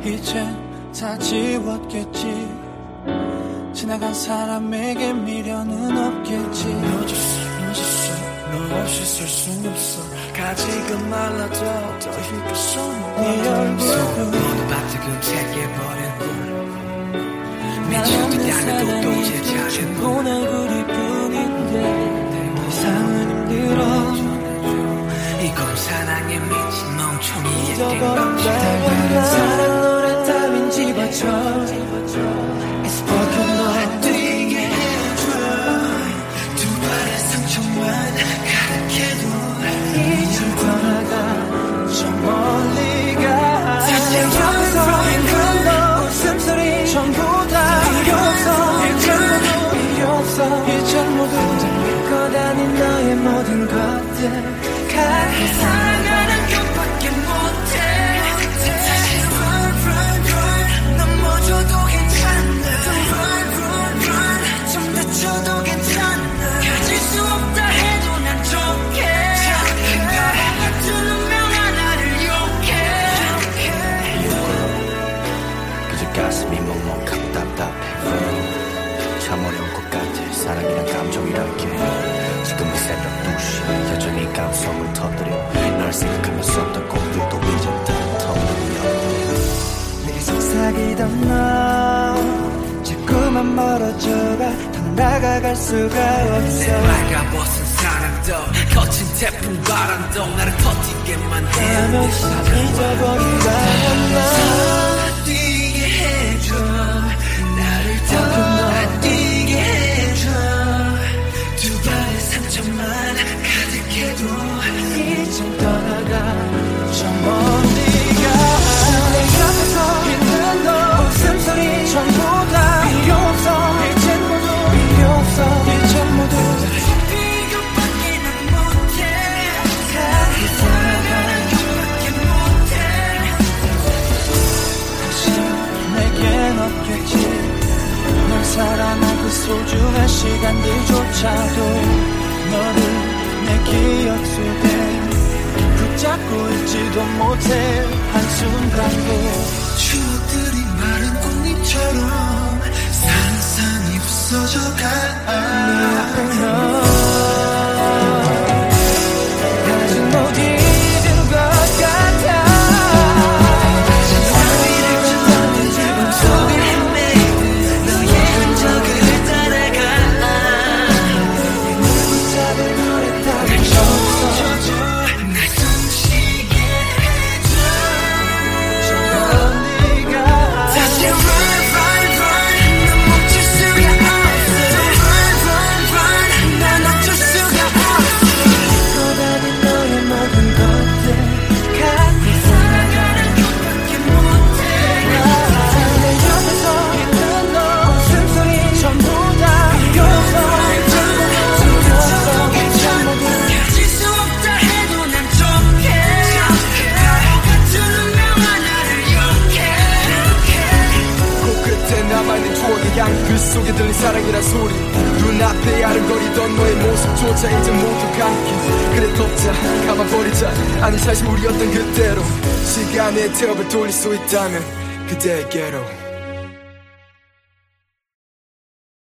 이제 다 지웠겠지. 지나간 사람에게 미련은 없겠지. 늦었어 너 없이 살 순 없어. 가지가 말라도 더 힘들어. 네 얼굴도 모두 박지금 체크해버렸고 미쳐도 않아도 또 제자리고 본 얼굴일 뿐인데 이상은 힘들어. 이건 사랑에 미친 멍청이의 잊어버린다고 사랑 노래 따윈 집어줘. It's broken love. 뛰게 해줘. 두 발의 상처만 가득해도 이젠 떠나가 저 멀리 가. 다시 여기서 힘든 너 웃음소리 전부 다 필요 없어. 필요 없어. 이젠 모두 믿고 다닌 너의 모든 것들 사랑하는 것밖에 못해. 다시 run 넘어져도 괜찮아. run 좀 다쳐도 괜찮아. 가질 수 없다 해도 난 좋게. 너의 같은 운명 하나를 욕해. 그저 가슴이 먹먹하고 답답해. 참 어려운 것 같아 사랑이란 감정이란 게. 지금은 새벽 2시 여전히 감성을 터뜨려. 널 생각하며 썼던 곡들도 이제 다 터뜨려. 늘 속삭이던 너 자꾸만 멀어져가. 더 나아갈 수가 없어. 내가 벗은 사랑도 거친 태풍 바람도 나를 터지게 만들어. 하면서 잊어버리다 나 뛰게 해줘. 나를 더 뛰게 해줘. 두 발의 상처만 가득해도 이젠 떠나가 저 멀리 가. 내 옆에서 있는 너 웃음소리 전부 다 필요 없어. 이젠 모두 필요 없어. 이젠 모두 이것밖에 난 못해. 사랑하는 것밖에 못해. 다시 내겐 없겠지. 널 사랑한 그 소중한 시간들조차도 너를 내 기억 속에 붙잡고 있지도 못해 한순간도. 추억들이 마른 꽃잎처럼 산산이 부서져가. 네 앞에 너 아직 못 잊은 것 같아. 지금 속에 헤매이듯 너의 흔적을 따라가. 붙잡을 노래 따윈 없어. 날 숨쉬게 해줘. 저 멀리 가. 다시 run 넌 멈출 수가 없어. run 난 멈출 수가 없어. 믿고 다닌 너의 모든 것들 갖고 사랑하는 것밖에 못해. 내 옆에서 있는 너 웃음소리 전부 다 필요 없어. 가질 수 없다 해도 난 좋게. 너의 같은 운명 하나를 욕해. 코끝에 남아있는 추억의 향 그 속에 들린 사랑이란 소리. 눈앞에 아른거리던 너의 모습조차 이제 모두 감긴. 그래 덮자 감아버리자. 아니 사실 우리였던 그대로 시간의 태엽을 돌릴 수 있다면 그대에게로.